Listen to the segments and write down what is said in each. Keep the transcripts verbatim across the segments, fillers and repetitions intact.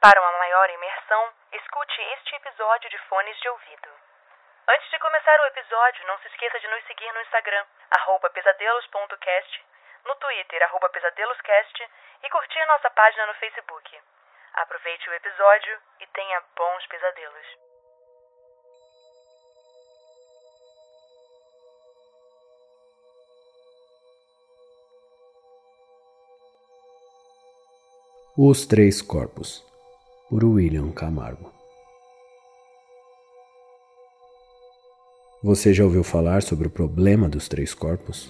Para uma maior imersão, escute este episódio de fones de ouvido. Antes de começar o episódio, não se esqueça de nos seguir no Instagram, arroba pesadelos ponto cast, no Twitter, arroba pesadeloscast, e curtir a nossa página no Facebook. Aproveite o episódio e tenha bons pesadelos. Os Três Corpos, por William Camargo. Você já ouviu falar sobre o problema dos três corpos?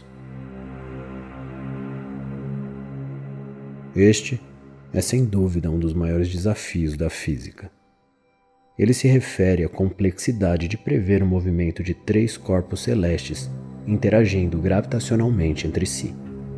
Este é sem dúvida um dos maiores desafios da física. Ele se refere à complexidade de prever o movimento de três corpos celestes interagindo gravitacionalmente entre si.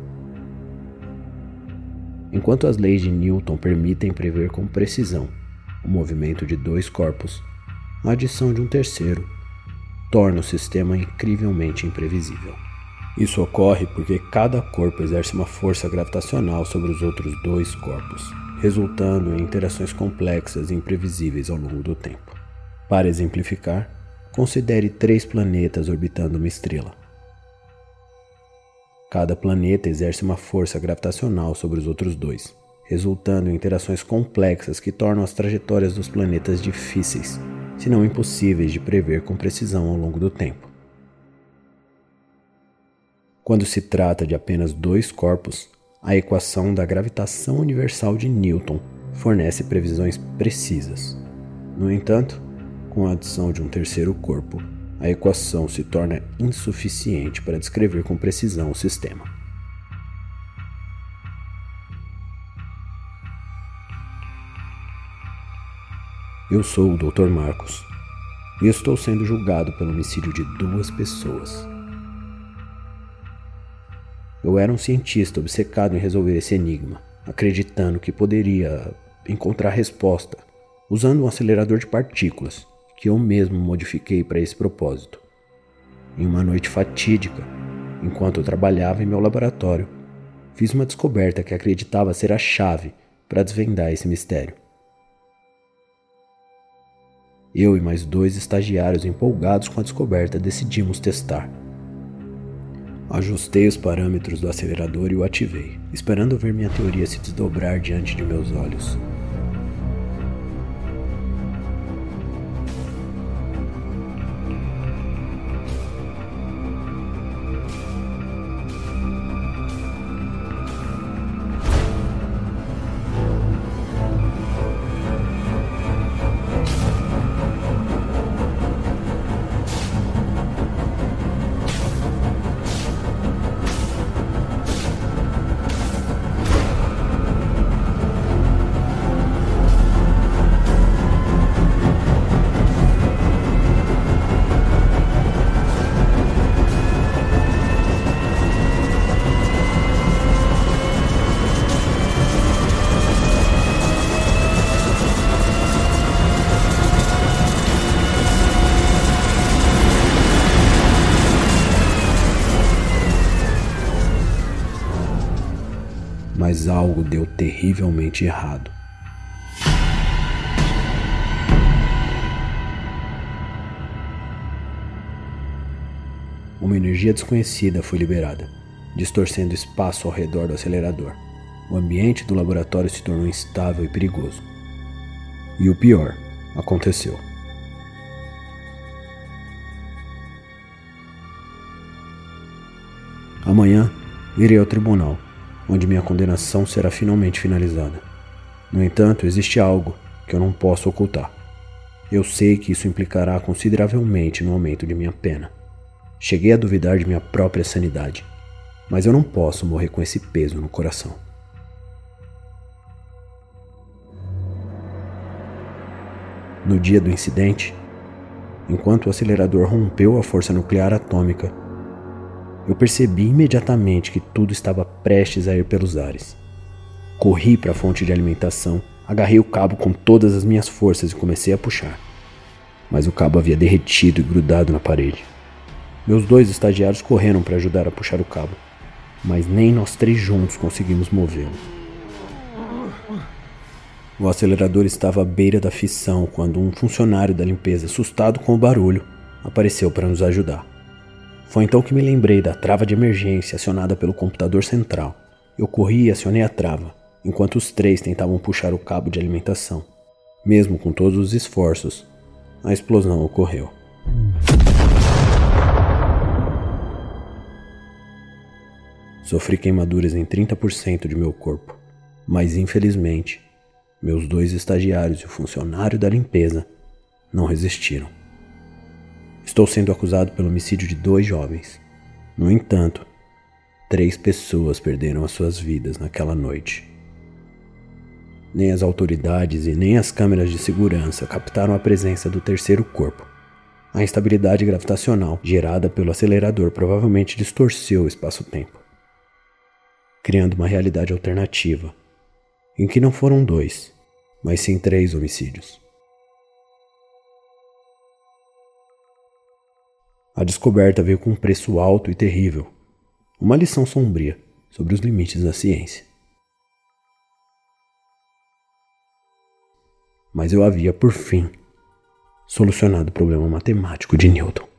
Enquanto as leis de Newton permitem prever com precisão o movimento de dois corpos, a adição de um terceiro torna o sistema incrivelmente imprevisível. Isso ocorre porque cada corpo exerce uma força gravitacional sobre os outros dois corpos, resultando em interações complexas e imprevisíveis ao longo do tempo. Para exemplificar, considere três planetas orbitando uma estrela. Cada planeta exerce uma força gravitacional sobre os outros dois, resultando em interações complexas que tornam as trajetórias dos planetas difíceis, se não impossíveis de prever com precisão ao longo do tempo. Quando se trata de apenas dois corpos, a equação da gravitação universal de Newton fornece previsões precisas. No entanto, com a adição de um terceiro corpo, a equação se torna insuficiente para descrever com precisão o sistema. Eu sou o doutor Marcos e estou sendo julgado pelo homicídio de duas pessoas. Eu era um cientista obcecado em resolver esse enigma, acreditando que poderia encontrar resposta usando um acelerador de partículas que eu mesmo modifiquei para esse propósito. Em uma noite fatídica, enquanto eu trabalhava em meu laboratório, fiz uma descoberta que acreditava ser a chave para desvendar esse mistério. Eu e mais dois estagiários empolgados com a descoberta decidimos testar. Ajustei os parâmetros do acelerador e o ativei, esperando ver minha teoria se desdobrar diante de meus olhos. Mas algo deu terrivelmente errado. Uma energia desconhecida foi liberada, distorcendo o espaço ao redor do acelerador. O ambiente do laboratório se tornou instável e perigoso. E o pior aconteceu. Amanhã irei ao tribunal, onde minha condenação será finalmente finalizada. No entanto, existe algo que eu não posso ocultar. Eu sei que isso implicará consideravelmente no aumento de minha pena. Cheguei a duvidar de minha própria sanidade, mas eu não posso morrer com esse peso no coração. No dia do incidente, enquanto o acelerador rompeu a força nuclear atômica, eu percebi imediatamente que tudo estava prestes a ir pelos ares. Corri para a fonte de alimentação, agarrei o cabo com todas as minhas forças e comecei a puxar. Mas o cabo havia derretido e grudado na parede. Meus dois estagiários correram para ajudar a puxar o cabo, mas nem nós três juntos conseguimos movê-lo. O acelerador estava à beira da fissão quando um funcionário da limpeza, assustado com o barulho, apareceu para nos ajudar. Foi então que me lembrei da trava de emergência acionada pelo computador central. Eu corri e acionei a trava, enquanto os três tentavam puxar o cabo de alimentação. Mesmo com todos os esforços, a explosão ocorreu. Sofri queimaduras em trinta por cento de meu corpo, mas infelizmente, meus dois estagiários e o funcionário da limpeza não resistiram. Estou sendo acusado pelo homicídio de dois jovens. No entanto, três pessoas perderam as suas vidas naquela noite. Nem as autoridades e nem as câmeras de segurança captaram a presença do terceiro corpo. A instabilidade gravitacional gerada pelo acelerador provavelmente distorceu o espaço-tempo, criando uma realidade alternativa, em que não foram dois, mas sim três homicídios. A descoberta veio com um preço alto e terrível, uma lição sombria sobre os limites da ciência. Mas eu havia, por fim, solucionado o problema matemático de Newton.